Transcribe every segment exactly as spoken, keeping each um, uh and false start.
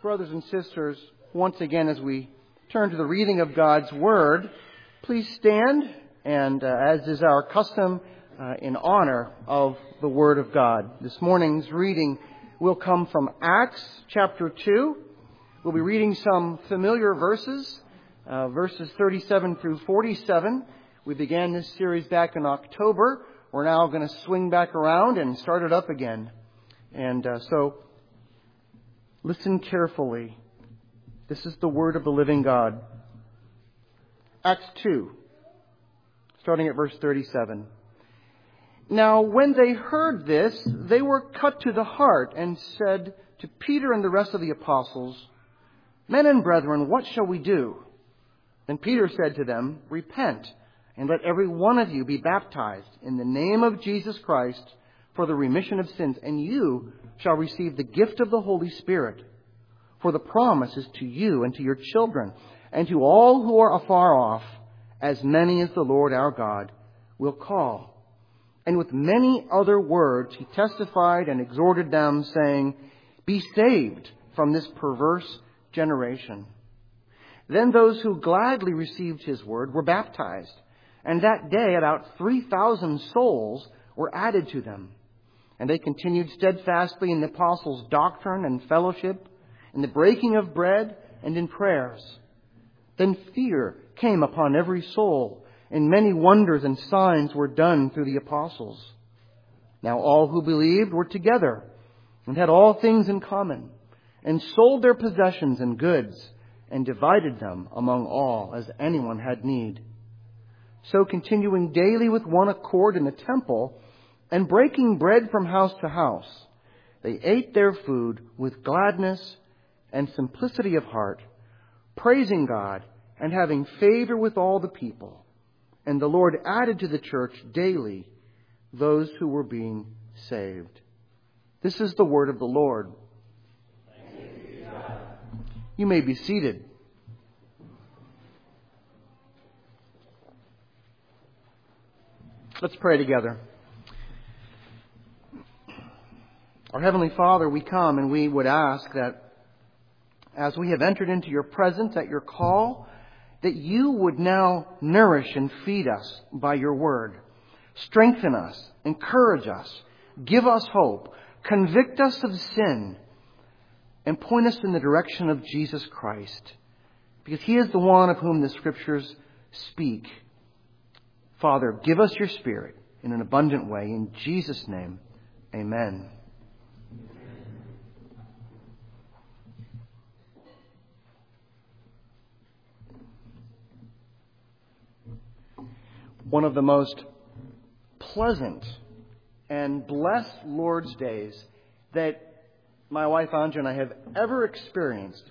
Brothers and sisters, once again as we turn to the reading of God's Word, please stand, and uh, as is our custom, uh, in honor of the Word of God. This morning's reading will come from Acts chapter two. We'll be reading some familiar verses, uh, verses thirty-seven through forty-seven. We began this series back in October. We're now going to swing back around and start it up again. And uh, so, listen carefully. This is the word of the living God. Acts two, starting at verse thirty-seven. Now, when they heard this, they were cut to the heart and said to Peter and the rest of the apostles, Men and brethren, what shall we do? Then Peter said to them, Repent, and let every one of you be baptized in the name of Jesus Christ for the remission of sins, and you shall receive the gift of the Holy Spirit. For the promise is to you and to your children, and to all who are afar off, as many as the Lord our God will call. And with many other words he testified and exhorted them, saying, Be saved from this perverse generation. Then those who gladly received his word were baptized, and that day about three thousand souls were added to them. And they continued steadfastly in the apostles' doctrine and fellowship, in the breaking of bread, and in prayers. Then fear came upon every soul, and many wonders and signs were done through the apostles. Now all who believed were together, and had all things in common, and sold their possessions and goods, and divided them among all, as anyone had need. So continuing daily with one accord in the temple, and breaking bread from house to house, they ate their food with gladness and simplicity of heart, praising God and having favor with all the people. And the Lord added to the church daily those who were being saved. This is the word of the Lord. You may be seated. Let's pray together. Our Heavenly Father, we come and we would ask that as we have entered into your presence at your call, that you would now nourish and feed us by your word. Strengthen us, encourage us, give us hope, convict us of sin, and point us in the direction of Jesus Christ, because he is the one of whom the Scriptures speak. Father, give us your Spirit in an abundant way. In Jesus' name, amen. One of the most pleasant and blessed Lord's days that my wife Anja and I have ever experienced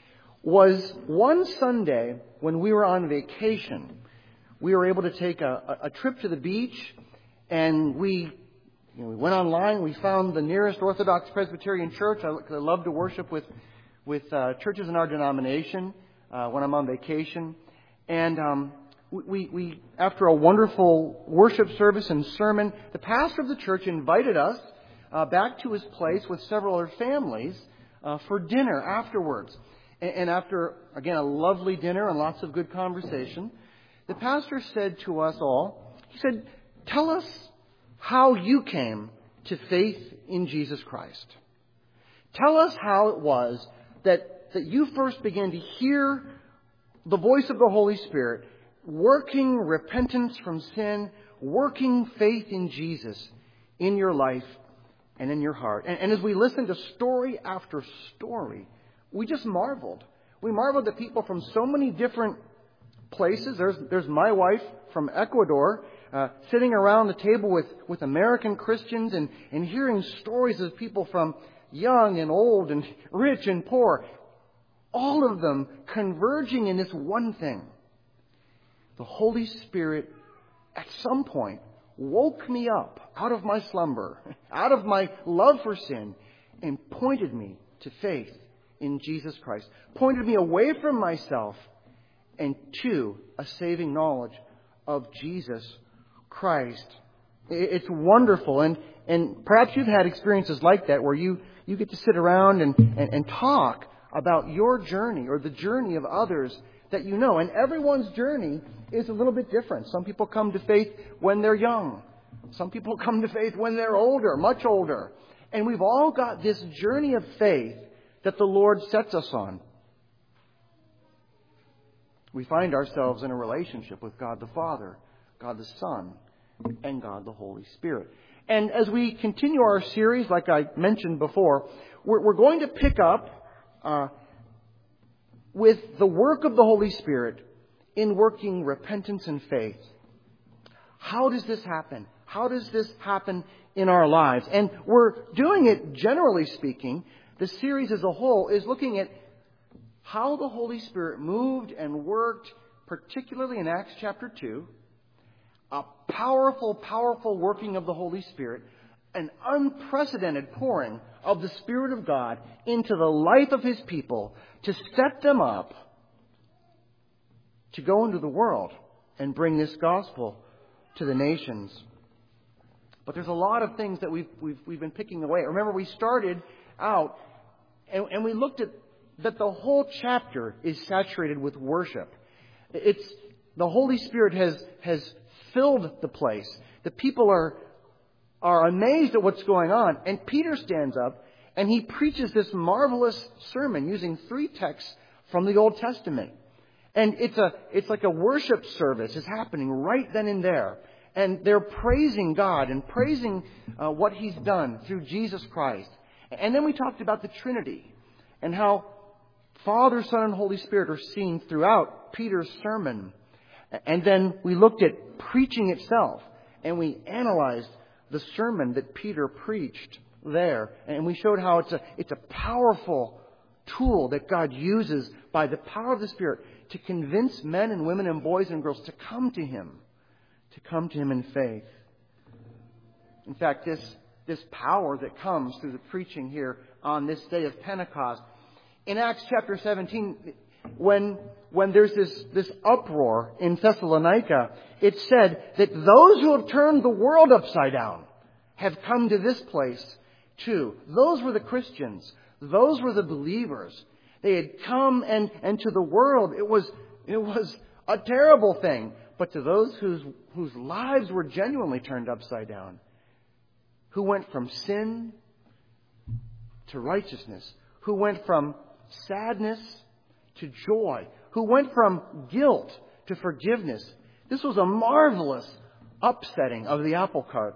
was one Sunday when we were on vacation. We were able to take a, a trip to the beach, and we, you know, we went online. We found the nearest Orthodox Presbyterian church. I, I love to worship with with uh, churches in our denomination uh, when I'm on vacation, and um, we, we after a wonderful worship service and sermon, the pastor of the church invited us uh, back to his place with several other families uh, for dinner afterwards. And, and after again a lovely dinner and lots of good conversation, the pastor said to us all, he said, Tell us how you came to faith in Jesus Christ. Tell us how it was that, that you first began to hear the voice of the Holy Spirit, working repentance from sin, working faith in Jesus in your life and in your heart. And, and as we listened to story after story, we just marveled. We marveled at people from so many different places. There's there's my wife from Ecuador uh, sitting around the table with, with American Christians and, and hearing stories of people from young and old and rich and poor, all of them converging in this one thing. The Holy Spirit at some point woke me up out of my slumber, out of my love for sin, and pointed me to faith in Jesus Christ. Pointed me away from myself and to a saving knowledge of Jesus Christ. It's wonderful. And, and perhaps you've had experiences like that where you, you get to sit around and, and, and talk about your journey or the journey of others that you know. And everyone's journey is a little bit different. Some people come to faith when they're young. Some people come to faith when they're older, much older. And we've all got this journey of faith that the Lord sets us on. We find ourselves in a relationship with God the Father, God the Son, and God the Holy Spirit. And as we continue our series, like I mentioned before, we're, we're going to pick up uh, with the work of the Holy Spirit in working repentance and faith. How does this happen? How does this happen in our lives? And we're doing it, generally speaking. The series as a whole is looking at how the Holy Spirit moved and worked, particularly in Acts chapter two. A powerful, powerful working of the Holy Spirit, an unprecedented pouring of the Spirit of God into the life of His people to set them up to go into the world and bring this gospel to the nations. But there's a lot of things that we've we've, we've been picking away. Remember, we started out and, and we looked at that the whole chapter is saturated with worship. It's the Holy Spirit has has filled the place. The people are are amazed at what's going on. And Peter stands up and he preaches this marvelous sermon using three texts from the Old Testament. And it's a it's like a worship service is happening right then and there. And they're praising God and praising uh, what He's done through Jesus Christ. And then we talked about the Trinity and how Father, Son, and Holy Spirit are seen throughout Peter's sermon. And then we looked at preaching itself, and we analyzed the sermon that Peter preached there. And we showed how it's a, it's a powerful tool that God uses by the power of the Spirit to convince men and women and boys and girls to come to Him, to come to Him in faith. In fact, this, this power that comes through the preaching here on this day of Pentecost, in Acts chapter seventeen, when when there's this, this uproar in Thessalonica, it said that those who have turned the world upside down have come to this place too. Those were the Christians. Those were the believers. They had come and, and to the world, it was it was a terrible thing. But to those whose whose lives were genuinely turned upside down, who went from sin to righteousness, who went from sadness to joy, who went from guilt to forgiveness. This was a marvelous upsetting of the apple cart.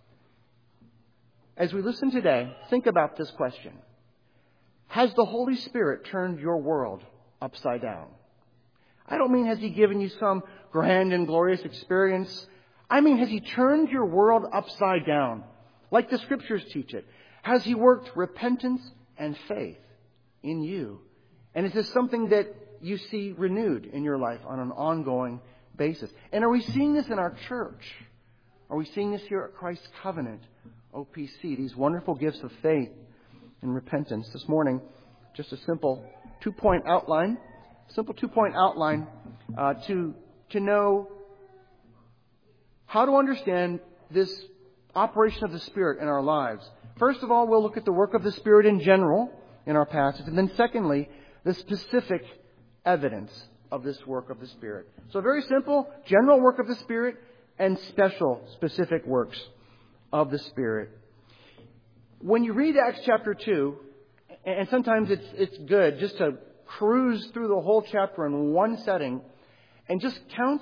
As we listen today, think about this question. Has the Holy Spirit turned your world upside down? I don't mean has He given you some grand and glorious experience. I mean, has He turned your world upside down, like the Scriptures teach it? Has He worked repentance and faith in you? And is this something that you see renewed in your life on an ongoing basis? And are we seeing this in our church? Are we seeing this here at Christ's Covenant, O P C, these wonderful gifts of faith and repentance? This morning, just a simple two-point outline, simple two-point outline uh, to, to know how to understand this operation of the Spirit in our lives. First of all, we'll look at the work of the Spirit in general in our passage. And then secondly, the specific evidence of this work of the Spirit. So very simple, general work of the Spirit and special, specific works of the Spirit. When you read Acts chapter two, and sometimes it's it's good just to cruise through the whole chapter in one setting and just count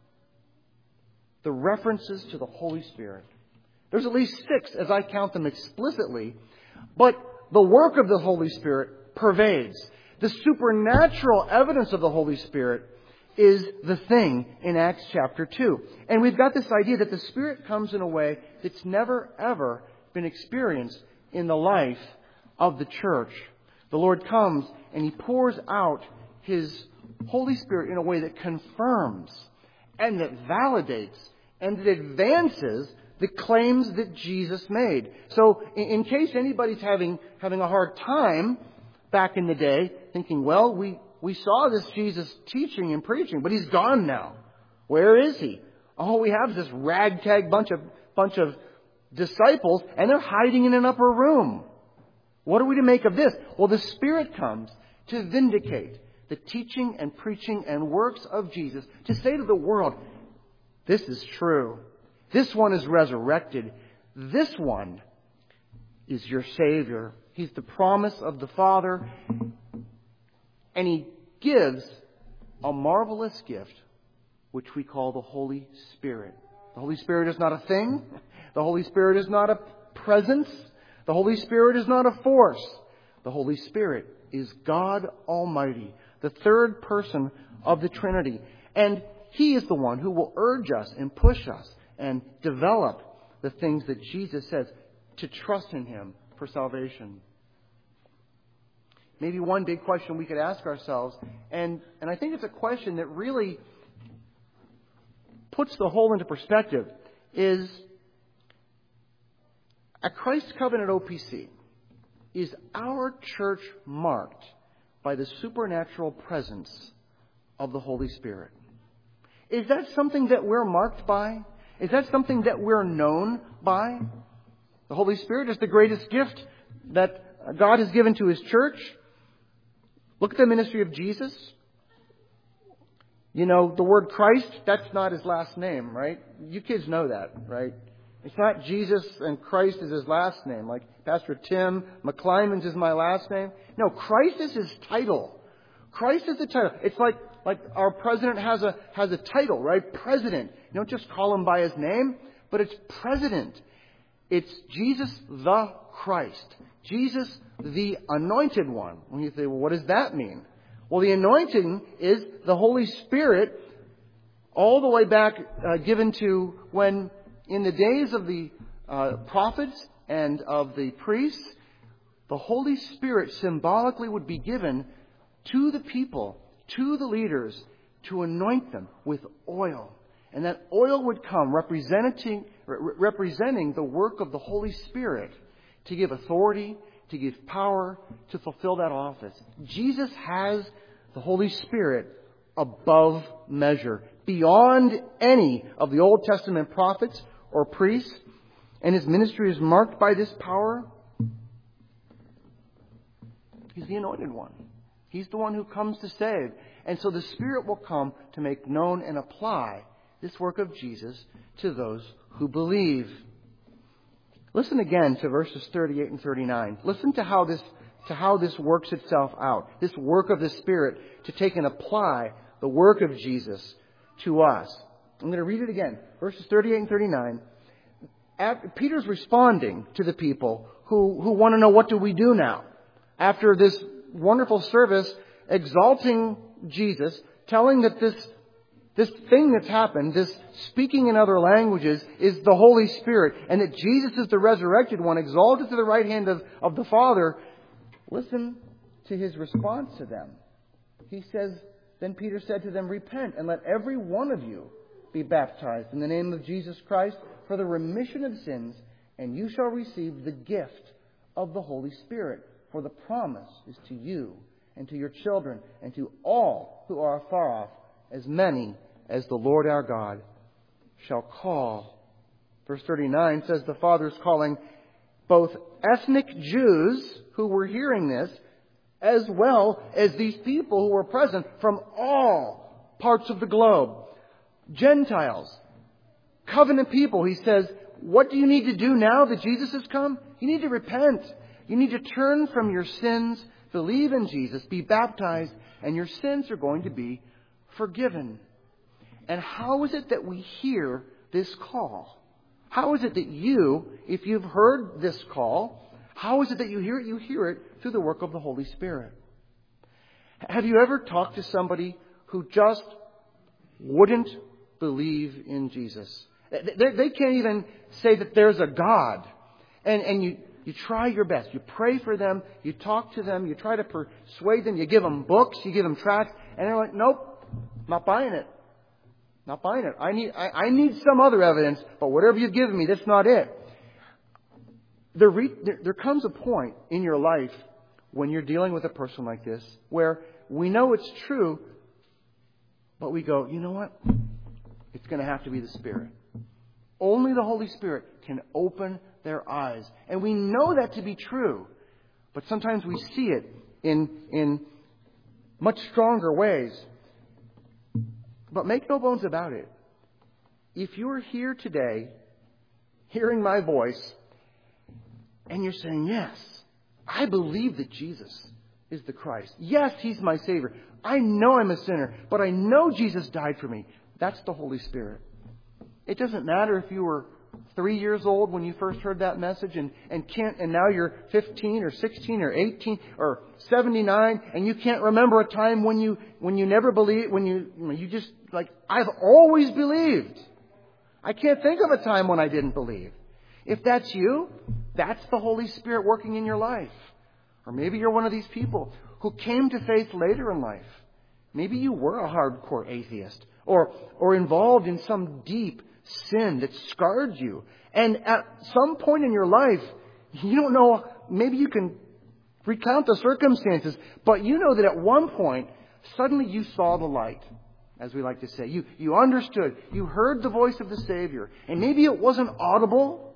the references to the Holy Spirit. There's at least six as I count them explicitly, but the work of the Holy Spirit pervades. The supernatural evidence of the Holy Spirit is the thing in Acts chapter two. And we've got this idea that the Spirit comes in a way that's never, ever been experienced in the life of the church. The Lord comes and He pours out His Holy Spirit in a way that confirms and that validates and that advances the claims that Jesus made. So in, in case anybody's having, having a hard time back in the day, thinking, well, we, we saw this Jesus teaching and preaching, but He's gone now. Where is He? Oh, we have this ragtag bunch of bunch of disciples, and they're hiding in an upper room. What are we to make of this? Well, the Spirit comes to vindicate the teaching and preaching and works of Jesus, to say to the world, this is true. This one is resurrected. This one is your Savior. He's the promise of the Father. And He gives a marvelous gift, which we call the Holy Spirit. The Holy Spirit is not a thing. The Holy Spirit is not a presence. The Holy Spirit is not a force. The Holy Spirit is God Almighty, the third person of the Trinity. And He is the one who will urge us and push us and develop the things that Jesus says to trust in Him for salvation. Maybe one big question we could ask ourselves, and, and I think it's a question that really puts the whole into perspective, is at Christ Covenant O P C, is our church marked by the supernatural presence of the Holy Spirit? Is that something that we're marked by? Is that something that we're known by? The Holy Spirit is the greatest gift that God has given to His church. Look at the ministry of Jesus. You know, the word Christ, that's not His last name, right? You kids know that, right? It's not Jesus and Christ is His last name. Like Pastor Tim McClymonds is my last name. No, Christ is His title. Christ is the title. It's like like our president has a has a title, right? President. You don't just call him by his name, but it's president. It's Jesus the Christ. Jesus the Anointed One. When you say, well, what does that mean? Well, the anointing is the Holy Spirit all the way back uh, given to when in the days of the uh, prophets and of the priests, the Holy Spirit symbolically would be given to the people, to the leaders, to anoint them with oil. And that oil would come representing, representing the work of the Holy Spirit to give authority, to give power, to fulfill that office. Jesus has the Holy Spirit above measure, beyond any of the Old Testament prophets or priests, and His ministry is marked by this power. He's the Anointed One. He's the one who comes to save. And so the Spirit will come to make known and apply this work of Jesus to those who believe. Listen again to verses thirty-eight and thirty-nine. Listen to how this to how this works itself out. This work of the Spirit to take and apply the work of Jesus to us. I'm going to read it again. Verses thirty-eight and thirty-nine. After, Peter's responding to the people who, who want to know, what do we do now? After this wonderful service, exalting Jesus, telling that this This thing that's happened, this speaking in other languages, is the Holy Spirit, and that Jesus is the resurrected one, exalted to the right hand of, of the Father. Listen to His response to them. He says, then Peter said to them, repent and let every one of you be baptized in the name of Jesus Christ for the remission of sins, and you shall receive the gift of the Holy Spirit. For the promise is to you and to your children and to all who are afar off, as many as the Lord our God shall call. Verse thirty-nine says the Father is calling both ethnic Jews who were hearing this, as well as these people who were present from all parts of the globe. Gentiles, covenant people. He says, what do you need to do now that Jesus has come? You need to repent. You need to turn from your sins, believe in Jesus, be baptized, and your sins are going to be forgiven. And how is it that we hear this call? How is it that you, if you've heard this call, how is it that you hear it? You hear it through the work of the Holy Spirit. Have you ever talked to somebody who just wouldn't believe in Jesus? They, they can't even say that there's a God. And, and you, you try your best. You pray for them. You talk to them. You try to persuade them. You give them books. You give them tracts. And they're like, nope, not buying it. Not buying it. I need, I, I need some other evidence, but whatever you give me, that's not it. There, re, there, there comes a point in your life when you're dealing with a person like this where we know it's true, but we go, you know what? It's going to have to be the Spirit. Only the Holy Spirit can open their eyes. And we know that to be true. But sometimes we see it in, in much stronger ways. But make no bones about it. If you're here today, hearing my voice, and you're saying, yes, I believe that Jesus is the Christ. Yes, He's my Savior. I know I'm a sinner, but I know Jesus died for me. That's the Holy Spirit. It doesn't matter if you were three years old when you first heard that message and, and can't, and now you're fifteen or sixteen or eighteen or seventy-nine and you can't remember a time when you, when you never believed, when you, you just like, I've always believed. I can't think of a time when I didn't believe. If that's you, that's the Holy Spirit working in your life. Or maybe you're one of these people who came to faith later in life. Maybe you were a hardcore atheist or, or involved in some deep sin that scarred you. And at some point in your life, you don't know, maybe you can recount the circumstances, but you know that at one point, suddenly you saw the light, as we like to say. You, you understood. You heard the voice of the Savior. And maybe it wasn't audible,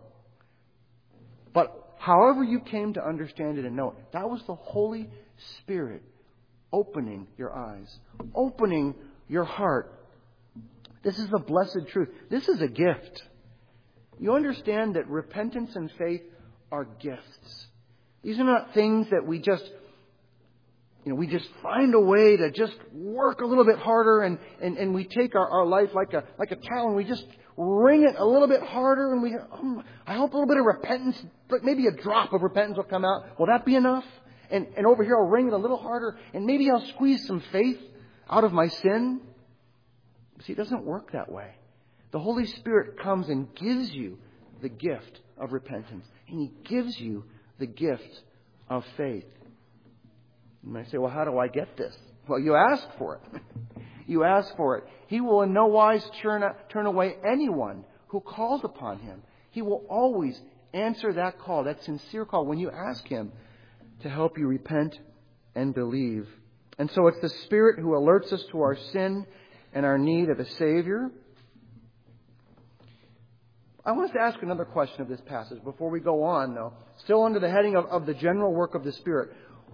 but however you came to understand it and know it, that was the Holy Spirit opening your eyes, opening your heart. This is the blessed truth. This is a gift. You understand that repentance and faith are gifts. These are not things that we just, you know, we just find a way to just work a little bit harder and, and, and we take our, our life like a like a talon. We just wring it a little bit harder and we, um, I hope a little bit of repentance, but maybe a drop of repentance will come out. Will that be enough? And, and over here I'll wring it a little harder and maybe I'll squeeze some faith out of my sin. See, it doesn't work that way. The Holy Spirit comes and gives you the gift of repentance. And He gives you the gift of faith. You might say, well, how do I get this? Well, you ask for it. You ask for it. He will in no wise turn, turn away anyone who calls upon Him. He will always answer that call, that sincere call, when you ask Him to help you repent and believe. And so it's the Spirit who alerts us to our sin and our need of a Savior. I want us to ask another question of this passage before we go on, though. Still under the heading of, of the general work of the Spirit.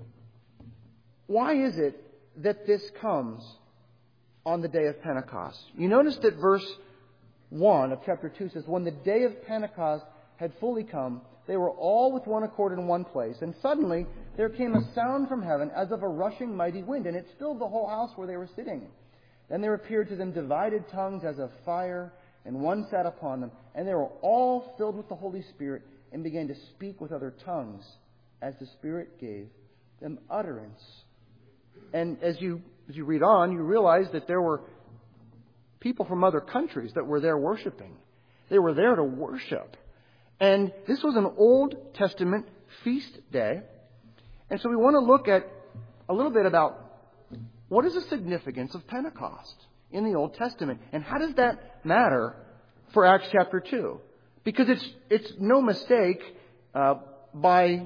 Why is it that this comes on the day of Pentecost? You notice that verse one of chapter two says, when the day of Pentecost had fully come, they were all with one accord in one place. And suddenly there came a sound from heaven as of a rushing mighty wind, and it filled the whole house where they were sitting. Then there appeared to them divided tongues as of fire, and one sat upon them. And they were all filled with the Holy Spirit and began to speak with other tongues as the Spirit gave them utterance. And as you as you read on, you realize that there were people from other countries that were there worshiping. They were there to worship. And this was an Old Testament feast day. And so we want to look at a little bit about what is the significance of Pentecost in the Old Testament? And how does that matter for Acts chapter two? Because it's it's no mistake uh, by,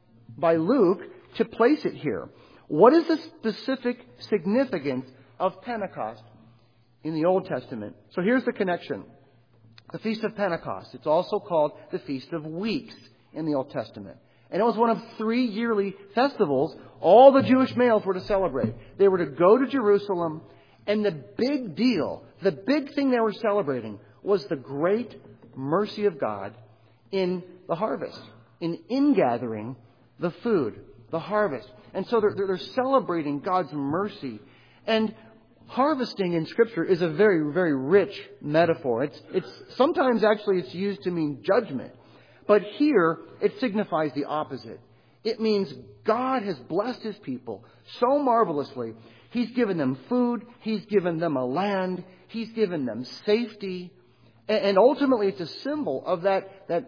by Luke to place it here. What is the specific significance of Pentecost in the Old Testament? So here's the connection. The Feast of Pentecost. It's also called the Feast of Weeks in the Old Testament. And it was one of three yearly festivals all the Jewish males were to celebrate. They were to go to Jerusalem, and the big deal, the big thing they were celebrating was the great mercy of God in the harvest, in ingathering the food, the harvest. And so they're, they're celebrating God's mercy. And harvesting in Scripture is a very, very rich metaphor. It's, it's sometimes actually it's used to mean judgment. But here, it signifies the opposite. It means God has blessed His people so marvelously. He's given them food. He's given them a land. He's given them safety. And ultimately, it's a symbol of that, that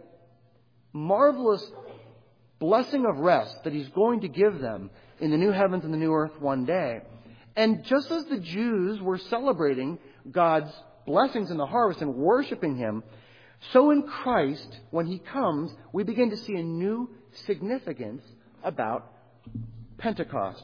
marvelous blessing of rest that He's going to give them in the new heavens and the new earth one day. And just as the Jews were celebrating God's blessings in the harvest and worshiping Him, so in Christ, when He comes, we begin to see a new significance about Pentecost.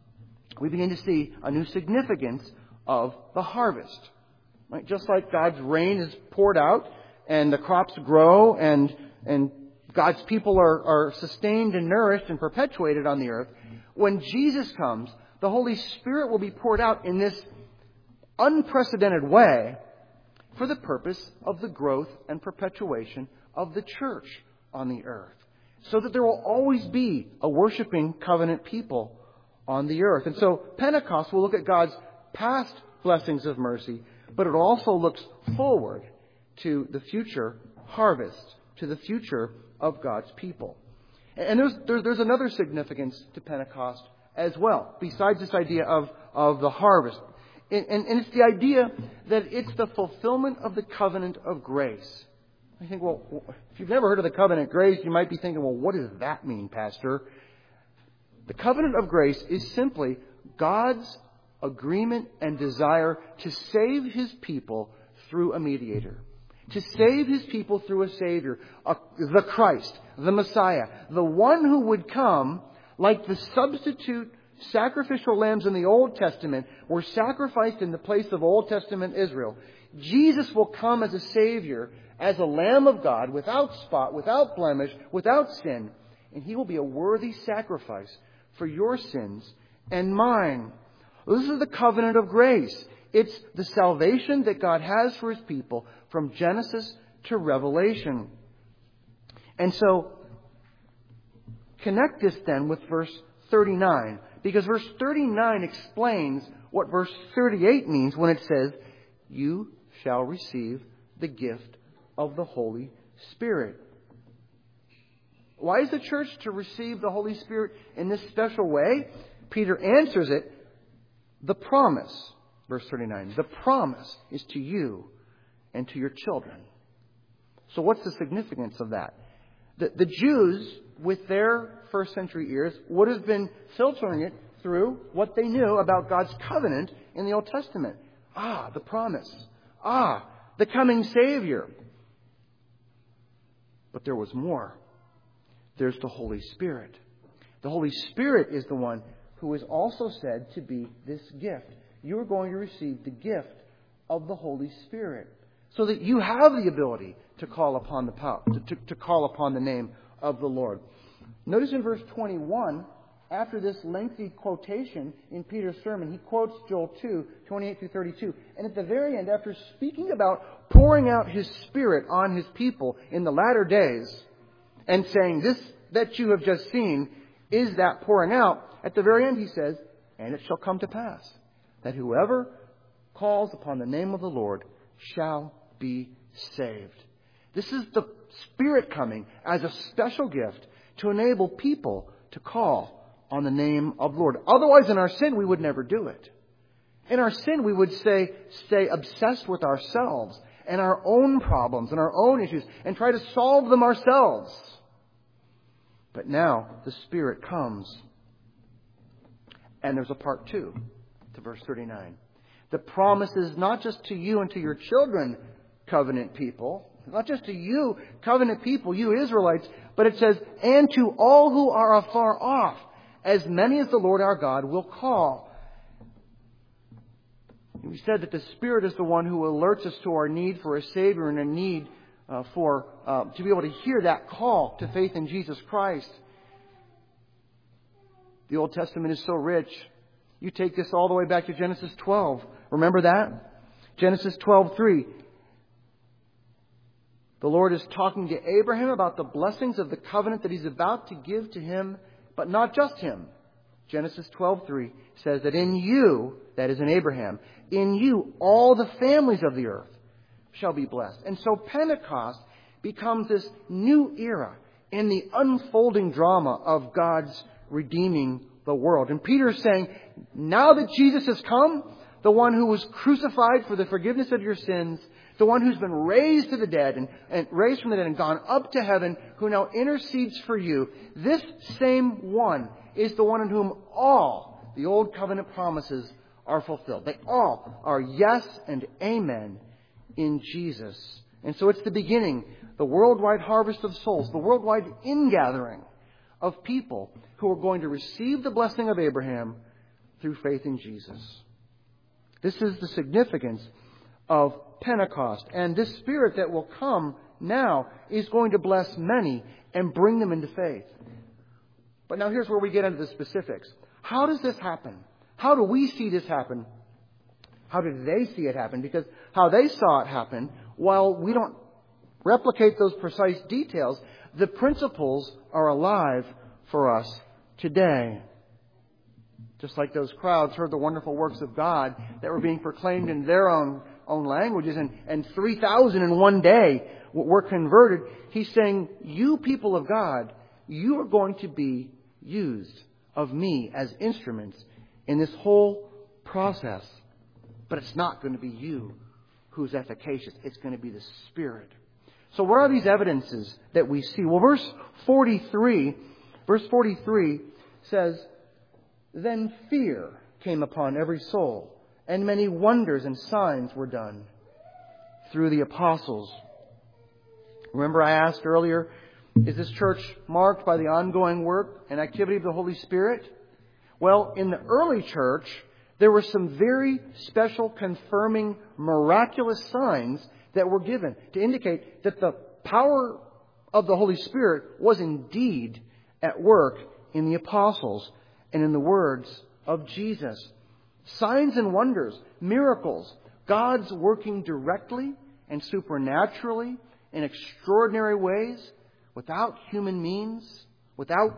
We begin to see a new significance of the harvest. Right? Just like God's rain is poured out and the crops grow and, and God's people are, are sustained and nourished and perpetuated on the earth, when Jesus comes, the Holy Spirit will be poured out in this unprecedented way for the purpose of the growth and perpetuation of the church on the earth, so that there will always be a worshiping covenant people on the earth. And so Pentecost will look at God's past blessings of mercy, but it also looks forward to the future harvest, to the future of God's people. And there's, there's, there's another significance to Pentecost as well, besides this idea of, of the harvest. And, and, and it's the idea that it's the fulfillment of the covenant of grace. I think, well, if you've never heard of the covenant of grace, you might be thinking, well, what does that mean, Pastor? The covenant of grace is simply God's agreement and desire to save His people through a mediator. To save His people through a Savior, a, the Christ, the Messiah, the one who would come like the substitute sacrificial lambs in the Old Testament were sacrificed in the place of Old Testament Israel. Jesus will come as a Savior, as a Lamb of God, without spot, without blemish, without sin. And He will be a worthy sacrifice for your sins and mine. This is the covenant of grace. It's the salvation that God has for His people from Genesis to Revelation. And so, connect this then with verse thirty-nine. Because verse thirty-nine explains what verse thirty-eight means when it says, "You shall receive the gift of the Holy Spirit." Why is the church to receive the Holy Spirit in this special way? Peter answers it. The promise, verse thirty-nine, the promise is to you and to your children. So what's the significance of that? The, the Jews, with their first century ears, would have been filtering it through what they knew about God's covenant in the Old Testament. Ah, the promise. Ah, the coming Savior. But there was more. There's the Holy Spirit. The Holy Spirit is the one who is also said to be this gift. You are going to receive the gift of the Holy Spirit, so that you have the ability to call upon the power, to, to, to call upon the name of the Lord. Notice in verse twenty-one, after this lengthy quotation in Peter's sermon, he quotes Joel two, twenty-eight through thirty-two. And at the very end, after speaking about pouring out His Spirit on His people in the latter days, and saying, this that you have just seen is that pouring out, at the very end he says, "And it shall come to pass that whoever calls upon the name of the Lord shall be saved." This is the Spirit coming as a special gift to enable people to call on the name of the Lord. Otherwise, in our sin, we would never do it. In our sin, we would stay, stay obsessed with ourselves and our own problems and our own issues and try to solve them ourselves. But now the Spirit comes. And there's a part two to verse thirty-nine. The promise is not just to you and to your children, covenant people, not just to you, covenant people, you Israelites, but it says, and to all who are afar off, as many as the Lord our God will call. We said that the Spirit is the one who alerts us to our need for a Savior and a need uh, for uh, to be able to hear that call to faith in Jesus Christ. The Old Testament is so rich. You take this all the way back to Genesis twelve. Remember that? Genesis twelve three. The Lord is talking to Abraham about the blessings of the covenant that He's about to give to him, but not just him. Genesis twelve three says that in you, that is in Abraham, in you all the families of the earth shall be blessed. And so Pentecost becomes this new era in the unfolding drama of God's redeeming the world. And Peter is saying, now that Jesus has come, the one who was crucified for the forgiveness of your sins, the one who's been raised to the dead and, and raised from the dead and gone up to heaven, who now intercedes for you, this same one is the one in whom all the old covenant promises are fulfilled. They all are yes and amen in Jesus. And so it's the beginning, the worldwide harvest of souls, the worldwide ingathering of people who are going to receive the blessing of Abraham through faith in Jesus. This is the significance of Pentecost. And this Spirit that will come now is going to bless many and bring them into faith. But now here's where we get into the specifics. How does this happen? How how do we see this happen? How did they see it happen? Because how they saw it happen, while we don't replicate those precise details, the principles are alive for us today. Just like those crowds heard the wonderful works of God that were being proclaimed in their own, own languages, and, and three thousand in one day were converted. He's saying, you people of God, you are going to be used of me as instruments in this whole process. But it's not going to be you who's efficacious. It's going to be the Spirit. So what are these evidences that we see? Well, verse forty-three, verse forty-three says, then fear came upon every soul, and many wonders and signs were done through the apostles. Remember I asked earlier, is this church marked by the ongoing work and activity of the Holy Spirit? Well, in the early church, there were some very special confirming miraculous signs that were given to indicate that the power of the Holy Spirit was indeed at work in the apostles and in the words of Jesus. Signs and wonders, miracles, God's working directly and supernaturally in extraordinary ways without human means, without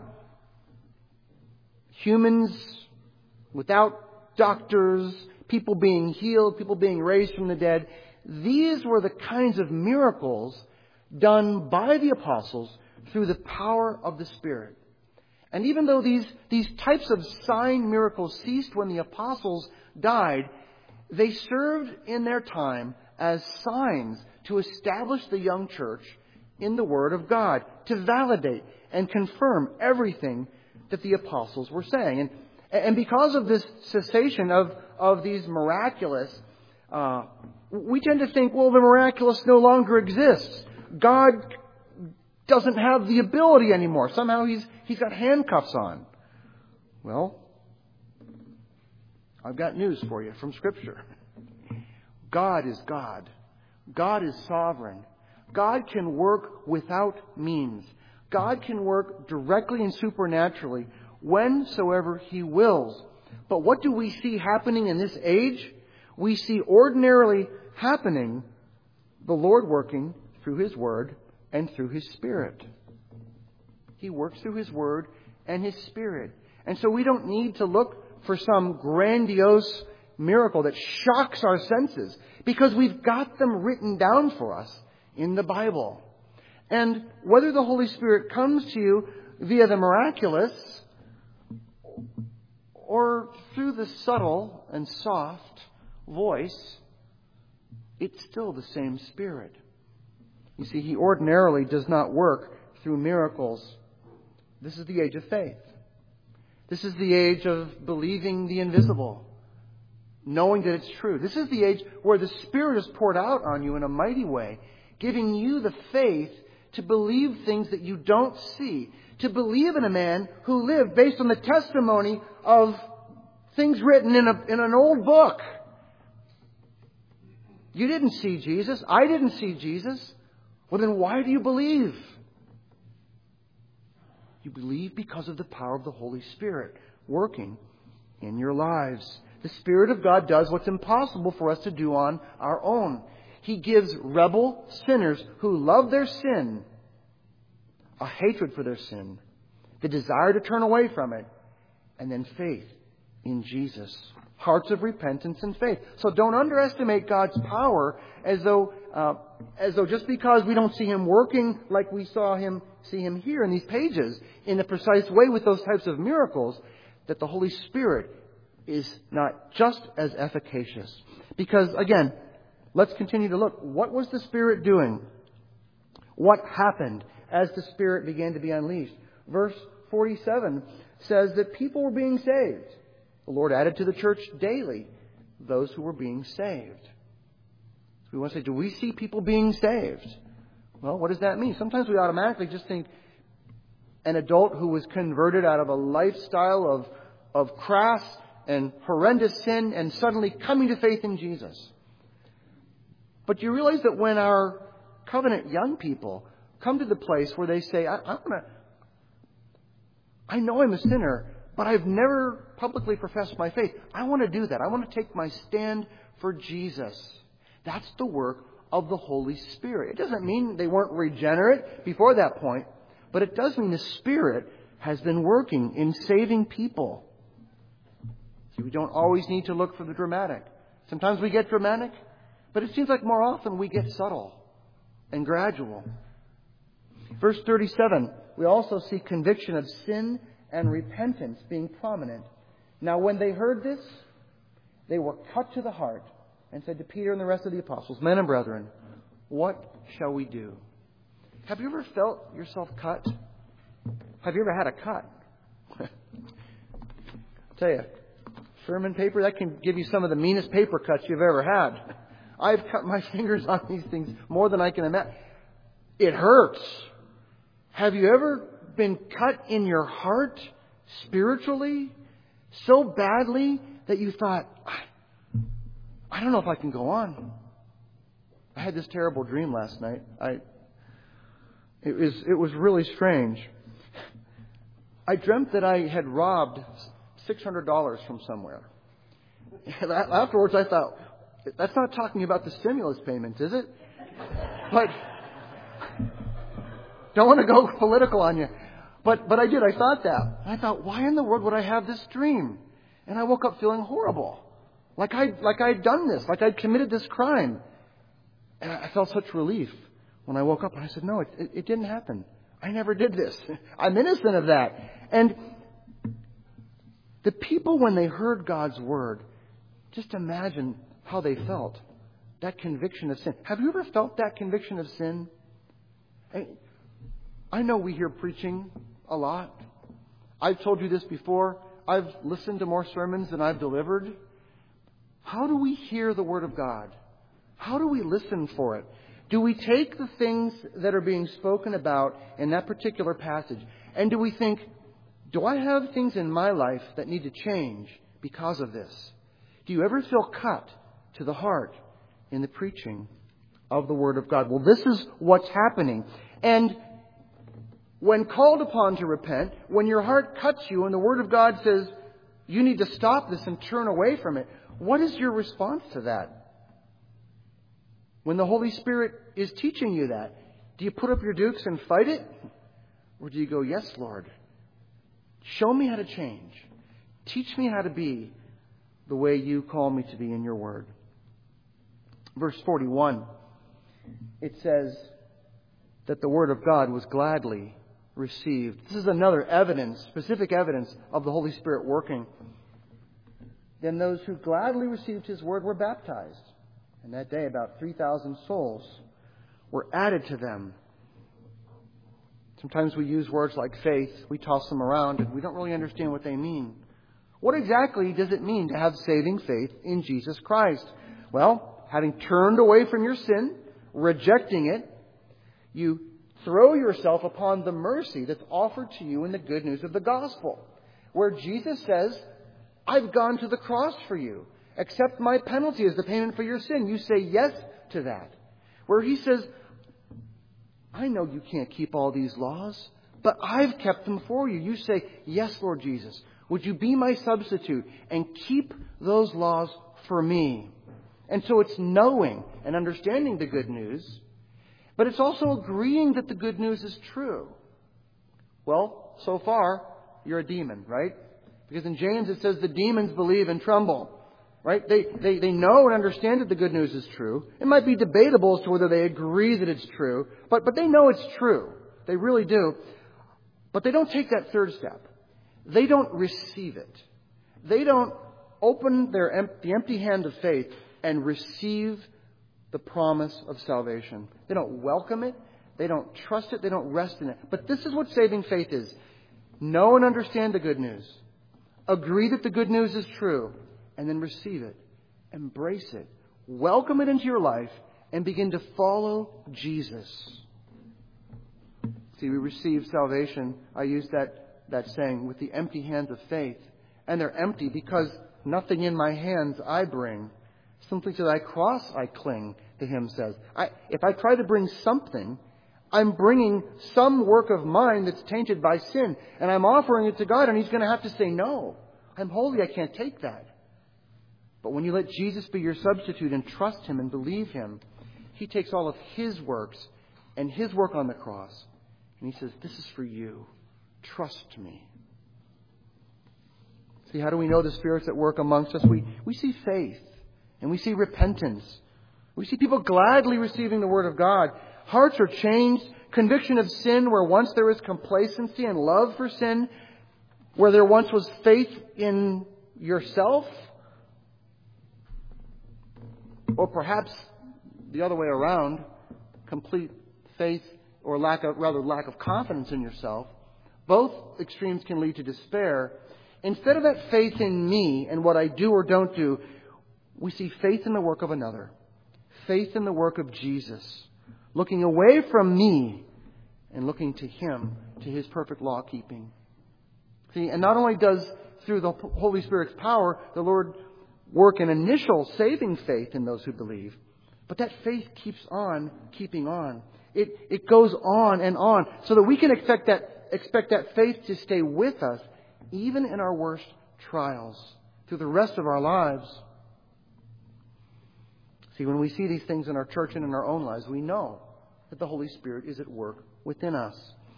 humans, without doctors, people being healed, people being raised from the dead. These were the kinds of miracles done by the apostles through the power of the Spirit. And even though these, these types of sign miracles ceased when the apostles died, they served in their time as signs to establish the young church in the Word of God, to validate and confirm everything that the apostles were saying. And, and because of this cessation of, of these miraculous, uh, we tend to think, well, the miraculous no longer exists. God doesn't have the ability anymore. Somehow he's he's got handcuffs on. Well, I've got news for you from Scripture. God is God. God is sovereign. God can work without means. God can work directly and supernaturally whensoever He wills. But what do we see happening in this age? We see ordinarily happening the Lord working through His Word and through His Spirit. He works through His Word and His Spirit. And so we don't need to look for some grandiose miracle that shocks our senses, because we've got them written down for us in the Bible. And whether the Holy Spirit comes to you via the miraculous or through the subtle and soft voice, it's still the same Spirit. You see, He ordinarily does not work through miracles. This is the age of faith. This is the age of believing the invisible, knowing that it's true. This is the age where the Spirit is poured out on you in a mighty way, giving you the faith to believe things that you don't see, to believe in a man who lived based on the testimony of things written in, a, in an old book. You didn't see Jesus. I didn't see Jesus. Well, then why do you believe? You believe because of the power of the Holy Spirit working in your lives. The Spirit of God does what's impossible for us to do on our own. He gives rebel sinners who love their sin a hatred for their sin, the desire to turn away from it, and then faith in Jesus. Hearts of repentance and faith. So don't underestimate God's power as though uh, as though just because we don't see Him working like we saw Him see Him here in these pages in a precise way with those types of miracles, that the Holy Spirit is not just as efficacious. Because again, let's continue to look. What was the Spirit doing? What happened as the Spirit began to be unleashed? Verse forty-seven says that people were being saved. The Lord added to the church daily those who were being saved. So we want to say, do we see people being saved? Well, what does that mean? Sometimes we automatically just think an adult who was converted out of a lifestyle of, of crass and horrendous sin and suddenly coming to faith in Jesus. But you realize that when our covenant young people come to the place where they say, I, I'm gonna, I know I'm a sinner, but I've never publicly professed my faith. I want to do that. I want to take my stand for Jesus. That's the work of the Holy Spirit. It doesn't mean they weren't regenerate before that point, but it does mean the Spirit has been working in saving people. See, we don't always need to look for the dramatic. Sometimes we get dramatic, but it seems like more often we get subtle and gradual. Verse thirty-seven, we also see conviction of sin and repentance being prominent. Now, when they heard this, they were cut to the heart and said to Peter and the rest of the apostles, "Men and brethren, what shall we do?" Have you ever felt yourself cut? Have you ever had a cut? I'll tell you, sermon paper, that can give you some of the meanest paper cuts you've ever had. I've cut my fingers on these things more than I can imagine. It hurts. Have you ever been cut in your heart spiritually so badly that you thought, I don't know if I can go on? I had this terrible dream last night. I it was it was really strange. I dreamt that I had robbed six hundred dollars from somewhere. Afterwards, I thought, that's not talking about the stimulus payments, is it? But don't want to go political on you. But but I did. I thought that. I thought, why in the world would I have this dream? And I woke up feeling horrible. Like I like I'd done this. Like I'd committed this crime. And I felt such relief when I woke up. And I said, no, it, it, it didn't happen. I never did this. I'm innocent of that. And the people, when they heard God's word, just imagine how they felt. That conviction of sin. Have you ever felt that conviction of sin? I, I know we hear preaching a lot. I've told you this before. I've listened to more sermons than I've delivered. How do we hear the Word of God? How do we listen for it? Do we take the things that are being spoken about in that particular passage, and do we think, do I have things in my life that need to change because of this? Do you ever feel cut to the heart in the preaching of the Word of God? Well, this is what's happening. And when called upon to repent, when your heart cuts you and the Word of God says, you need to stop this and turn away from it, what is your response to that? When the Holy Spirit is teaching you that, do you put up your dukes and fight it? Or do you go, yes, Lord, show me how to change. Teach me how to be the way you call me to be in your word. Verse forty-one, it says that the word of God was gladly received. This is another evidence, specific evidence of the Holy Spirit working. Then those who gladly received his word were baptized. And that day about three thousand souls were added to them. Sometimes we use words like faith. We toss them around and we don't really understand what they mean. What exactly does it mean to have saving faith in Jesus Christ? Well, having turned away from your sin, rejecting it, you throw yourself upon the mercy that's offered to you in the good news of the gospel, where Jesus says, I've gone to the cross for you. Accept my penalty as the payment for your sin. You say yes to that. Where he says, I know you can't keep all these laws, but I've kept them for you. You say, yes, Lord Jesus. Would you be my substitute and keep those laws for me? And so it's knowing and understanding the good news, but it's also agreeing that the good news is true. Well, so far, you're a demon, right? Because in James it says the demons believe and tremble. Right? They, they, they know and understand that the good news is true. It might be debatable as to whether they agree that it's true, but, but they know it's true. They really do. But they don't take that third step. They don't receive it. They don't open their em- the empty hand of faith and receive the promise of salvation. They don't welcome it. They don't trust it. They don't rest in it. But this is what saving faith is. Know and understand the good news. Agree that the good news is true. And then receive it. Embrace it. Welcome it into your life. And begin to follow Jesus. See, we receive salvation. I use that, that saying, with the empty hands of faith. And they're empty because nothing in my hands I bring. Simply to thy cross I cling, the hymn says. I, if I try to bring something, I'm bringing some work of mine that's tainted by sin, and I'm offering it to God, and He's going to have to say, no, I'm holy, I can't take that. But when you let Jesus be your substitute and trust Him and believe Him, He takes all of His works and His work on the cross, and He says, this is for you. Trust me. See, how do we know the Spirit's at work amongst us? We, we see faith, and we see repentance. We see people gladly receiving the Word of God. Hearts are changed. Conviction of sin where once there was complacency and love for sin, where there once was faith in yourself. Or perhaps the other way around, complete faith or lack of, rather lack of confidence in yourself. Both extremes can lead to despair. Instead of that faith in me and what I do or don't do, we see faith in the work of another. Faith in the work of Jesus. Looking away from me and looking to Him, to His perfect law keeping. See, and not only does, through the Holy Spirit's power, the Lord work an initial saving faith in those who believe, but that faith keeps on keeping on. It, it goes on and on, so that we can expect that, expect that faith to stay with us, even in our worst trials, through the rest of our lives. See, when we see these things in our church and in our own lives, we know that the Holy Spirit is at work within us.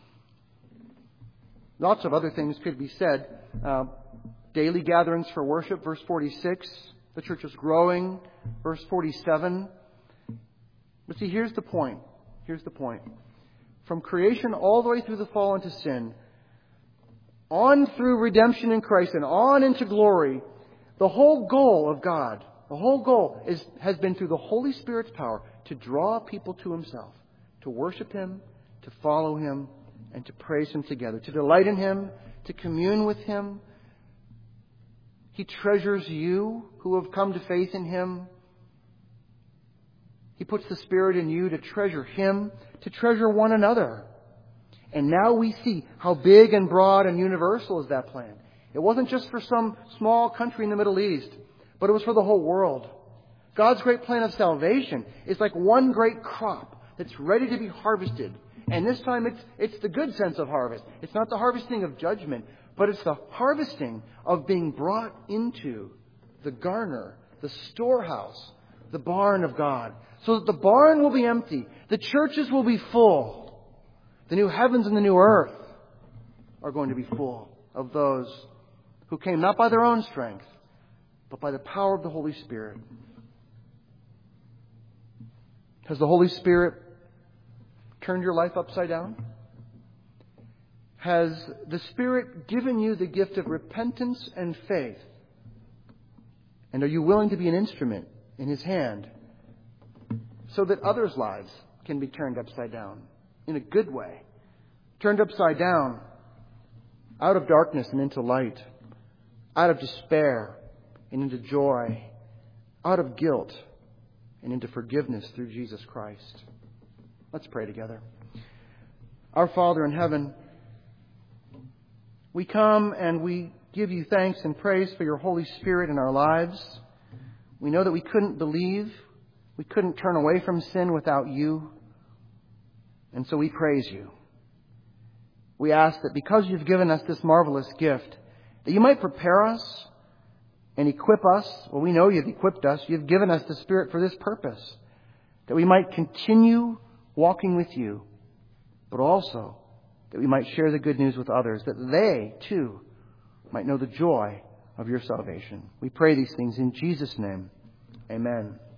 Lots of other things could be said. Uh, daily gatherings for worship, verse forty-six. The church is growing, verse forty-seven. But see, here's the point. Here's the point. From creation all the way through the fall into sin, on through redemption in Christ and on into glory, the whole goal of God, the whole goal is, has been through the Holy Spirit's power to draw people to Himself, to worship Him, to follow Him, and to praise Him together, to delight in Him, to commune with Him. He treasures you who have come to faith in Him. He puts the Spirit in you to treasure Him, to treasure one another. And now we see how big and broad and universal is that plan. It wasn't just for some small country in the Middle East, but it was for the whole world. God's great plan of salvation is like one great crop that's ready to be harvested. And this time it's, it's the good sense of harvest. It's not the harvesting of judgment, but it's the harvesting of being brought into the garner, the storehouse, the barn of God. So that the barn will be empty. The churches will be full. The new heavens and the new earth are going to be full of those who came not by their own strength, but by the power of the Holy Spirit. Has the Holy Spirit turned your life upside down? Has the Spirit given you the gift of repentance and faith? And are you willing to be an instrument in His hand so that others' lives can be turned upside down in a good way? Turned upside down, out of darkness and into light, out of despair and into joy, out of guilt and into forgiveness through Jesus Christ. Let's pray together. Our Father in heaven, we come and we give You thanks and praise for Your Holy Spirit in our lives. We know that we couldn't believe, we couldn't turn away from sin without You. And so we praise You. We ask that because You've given us this marvelous gift, that You might prepare us and equip us. Well, we know You've equipped us. You've given us the Spirit for this purpose, that we might continue walking with You, but also that we might share the good news with others, that they, too, might know the joy of Your salvation. We pray these things in Jesus' name. Amen.